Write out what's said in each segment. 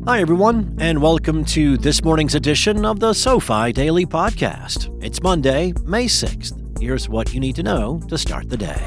Hi, everyone, and welcome to this morning's edition of the SoFi Daily Podcast. It's Monday, May 6th. Here's what you need to know to start the day.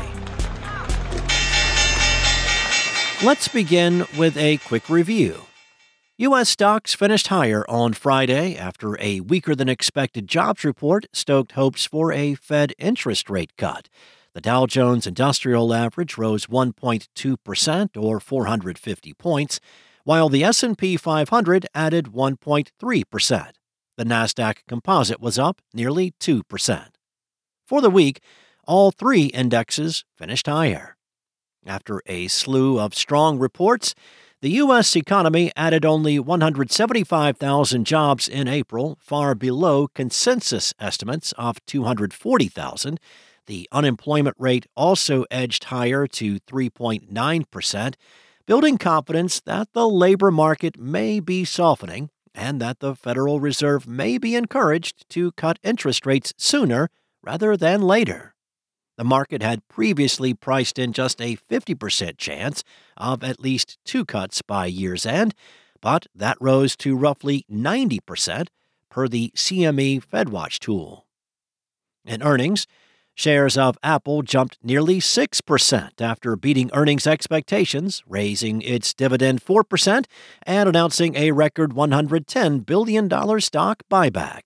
Let's begin with a quick review. U.S. stocks finished higher on Friday after a weaker-than-expected jobs report stoked hopes for a Fed interest rate cut. The Dow Jones Industrial Average rose 1.2% or 450 points, while the S&P 500 added 1.3%. The Nasdaq Composite was up nearly 2%. For the week, all three indexes finished higher. After a slew of strong reports, the U.S. economy added only 175,000 jobs in April, far below consensus estimates of 240,000. The unemployment rate also edged higher to 3.9%, building confidence that the labor market may be softening and that the Federal Reserve may be encouraged to cut interest rates sooner rather than later. The market had previously priced in just a 50% chance of at least two cuts by year's end, but that rose to roughly 90% per the CME FedWatch tool. In earnings, shares of Apple jumped nearly 6% after beating earnings expectations, raising its dividend 4% and announcing a record $110 billion stock buyback.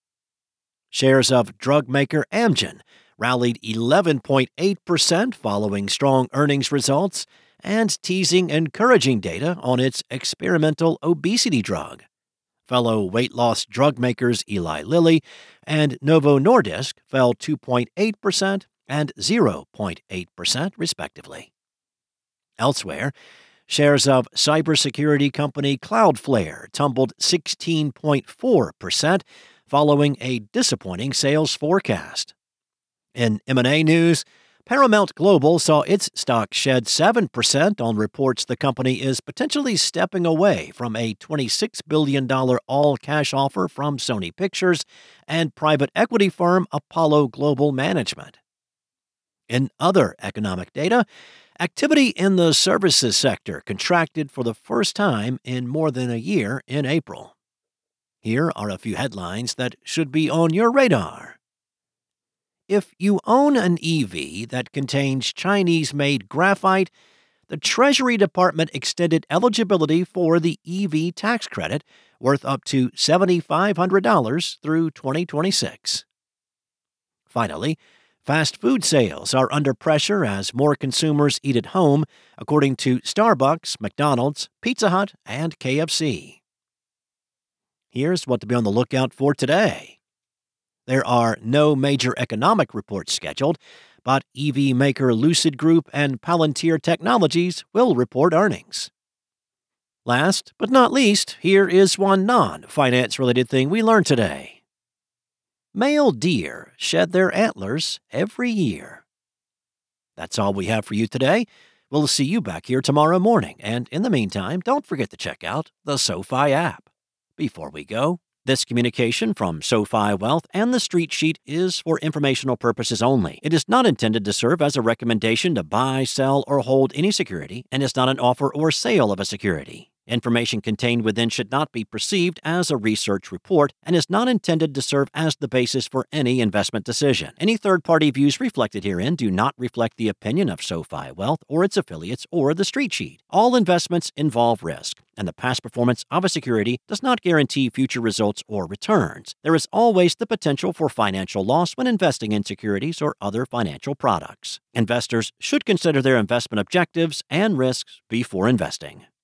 Shares of drug maker Amgen rallied 11.8% following strong earnings results and teasing encouraging data on its experimental obesity drug. Fellow weight loss drug makers Eli Lilly and Novo Nordisk fell 2.8% and 0.8%, respectively. Elsewhere, shares of cybersecurity company Cloudflare tumbled 16.4%, following a disappointing sales forecast. In M&A news, Paramount Global saw its stock shed 7% on reports the company is potentially stepping away from a $26 billion all-cash offer from Sony Pictures and private equity firm Apollo Global Management. In other economic data, activity in the services sector contracted for the first time in more than a year in April. Here are a few headlines that should be on your radar. If you own an EV that contains Chinese-made graphite, the Treasury Department extended eligibility for the EV tax credit worth up to $7,500 through 2026. Finally, fast food sales are under pressure as more consumers eat at home, according to Starbucks, McDonald's, Pizza Hut, and KFC. Here's what to be on the lookout for today. There are no major economic reports scheduled, but EV maker Lucid Group and Palantir Technologies will report earnings. Last but not least, here is one non-finance-related thing we learned today. Male deer shed their antlers every year. That's all we have for you today. We'll see you back here tomorrow morning, and in the meantime, don't forget to check out the SoFi app. Before we go, this communication from SoFi Wealth and the Street Sheet is for informational purposes only. It is not intended to serve as a recommendation to buy, sell, or hold any security, and is not an offer or sale of a security. Information contained within should not be perceived as a research report and is not intended to serve as the basis for any investment decision. Any third-party views reflected herein do not reflect the opinion of SoFi Wealth or its affiliates or the Street Sheet. All investments involve risk, and the past performance of a security does not guarantee future results or returns. There is always the potential for financial loss when investing in securities or other financial products. Investors should consider their investment objectives and risks before investing.